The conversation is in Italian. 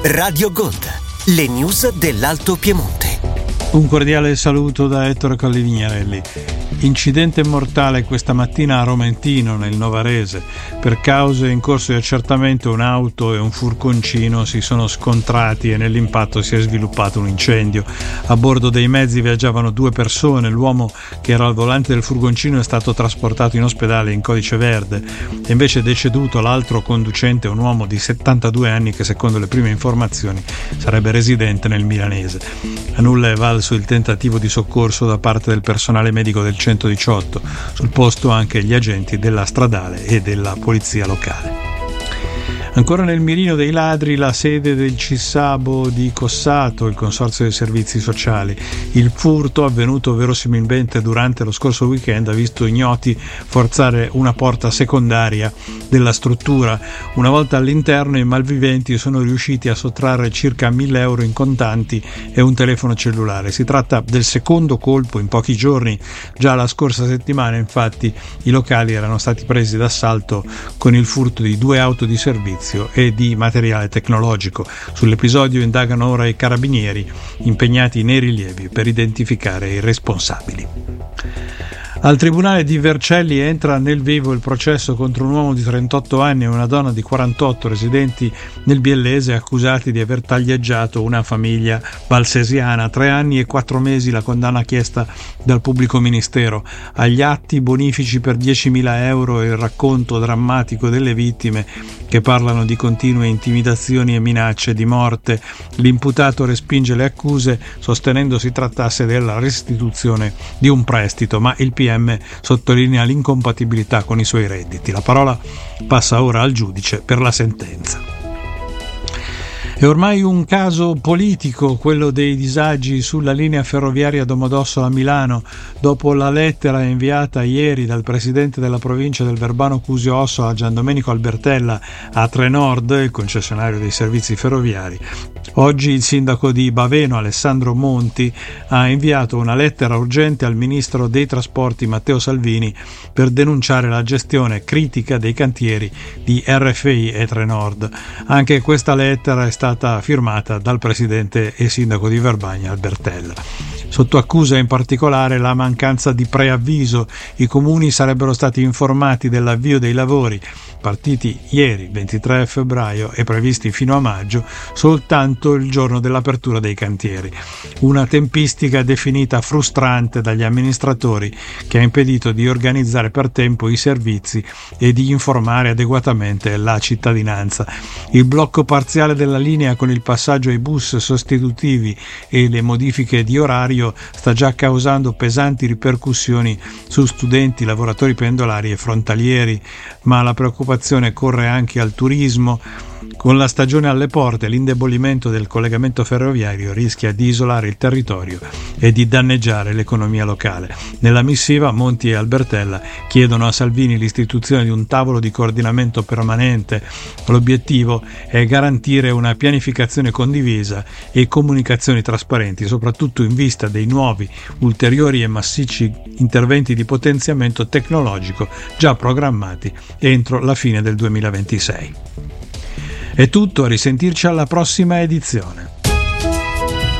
Radio Gold, le news dell'Alto Piemonte. Un cordiale saluto da Ettore Collivignarelli. Incidente mortale questa mattina a Romentino, nel Novarese. Per cause in corso di accertamento, un'auto e un furgoncino si sono scontrati e nell'impatto si è sviluppato un incendio. A bordo dei mezzi viaggiavano 2 persone. L'uomo che era al volante del furgoncino è stato trasportato in ospedale in codice verde. E invece è deceduto l'altro conducente, un uomo di 72 anni che, secondo le prime informazioni, sarebbe residente nel milanese. A nulla è valso il tentativo di soccorso da parte del personale medico del 118, sul posto anche gli agenti della stradale e della polizia locale. Ancora nel mirino dei ladri la sede del CISABO di Cossato, il consorzio dei servizi sociali. Il furto, avvenuto verosimilmente durante lo scorso weekend, ha visto ignoti forzare una porta secondaria della struttura. Una volta all'interno, i malviventi sono riusciti a sottrarre circa 1.000 euro in contanti e un telefono cellulare. Si tratta del secondo colpo in pochi giorni. Già la scorsa settimana, infatti, i locali erano stati presi d'assalto con il furto di 2 auto di servizio e di materiale tecnologico. Sull'episodio indagano ora i carabinieri, impegnati nei rilievi per identificare i responsabili. Al tribunale di Vercelli entra nel vivo il processo contro un uomo di 38 anni e una donna di 48 residenti nel Biellese, accusati di aver taglieggiato una famiglia valsesiana. 3 anni e 4 mesi la condanna chiesta dal pubblico ministero. Agli atti bonifici per 10.000 euro e il racconto drammatico delle vittime, che parlano di continue intimidazioni e minacce di morte. L'imputato respinge le accuse, sostenendo si trattasse della restituzione di un prestito, ma il PM sottolinea l'incompatibilità con i suoi redditi. La parola passa ora al giudice per la sentenza. È ormai un caso politico quello dei disagi sulla linea ferroviaria Domodossola-Milano, dopo la lettera inviata ieri dal presidente della provincia del Verbano-Cusio-Ossola, Giandomenico Albertella, a Trenord, il concessionario dei servizi ferroviari. Oggi il sindaco di Baveno, Alessandro Monti, ha inviato una lettera urgente al ministro dei trasporti Matteo Salvini per denunciare la gestione critica dei cantieri di RFI e Trenord. Anche questa lettera è stata firmata dal presidente e sindaco di Verbania Albertella. Sotto accusa in particolare la mancanza di preavviso. I comuni sarebbero stati informati dell'avvio dei lavori, partiti ieri 23 febbraio e previsti fino a maggio, soltanto il giorno dell'apertura dei cantieri. Una tempistica definita frustrante dagli amministratori, che ha impedito di organizzare per tempo i servizi e di informare adeguatamente la cittadinanza. Il blocco parziale della linea, con il passaggio ai bus sostitutivi e le modifiche di orario, sta già causando pesanti ripercussioni su studenti, lavoratori pendolari e frontalieri, ma la preoccupazione corre anche al turismo. Con la stagione alle porte, l'indebolimento del collegamento ferroviario rischia di isolare il territorio e di danneggiare l'economia locale. Nella missiva, Monti e Albertella chiedono a Salvini l'istituzione di un tavolo di coordinamento permanente. L'obiettivo è garantire una pianificazione condivisa e comunicazioni trasparenti, soprattutto in vista dei nuovi, ulteriori e massicci interventi di potenziamento tecnologico già programmati entro la fine del 2026. È tutto, a risentirci alla prossima edizione.